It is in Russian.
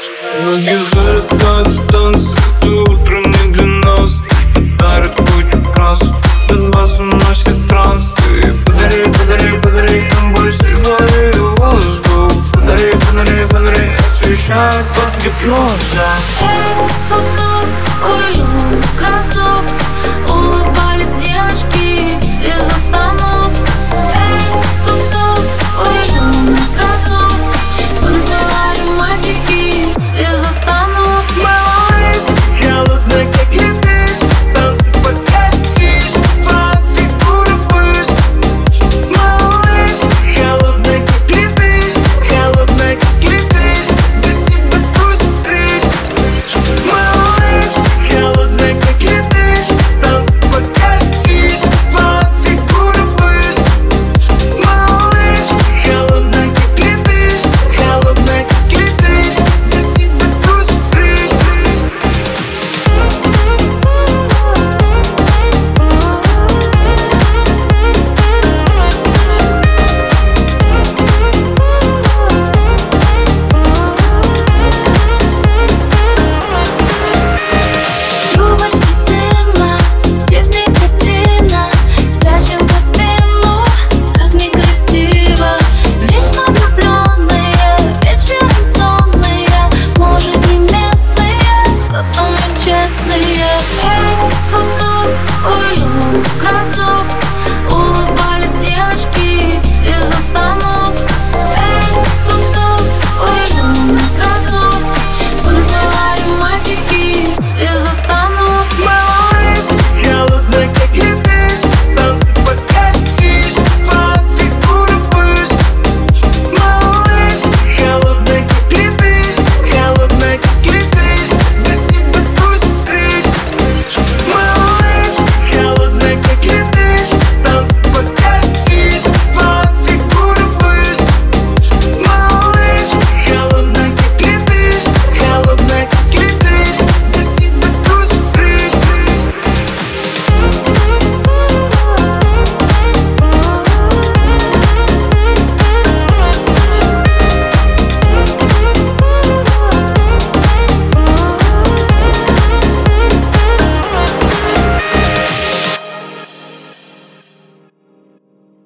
Ноги залетают в танцы, это утро не для нас. Ночь подарит кучу красок, без вас уносит транс. Ты подари, подари, подари нам больше воды и воздух. Фонари, фонари, фонари освещают под гипнозом. Тусуй, уйду, кроссовки.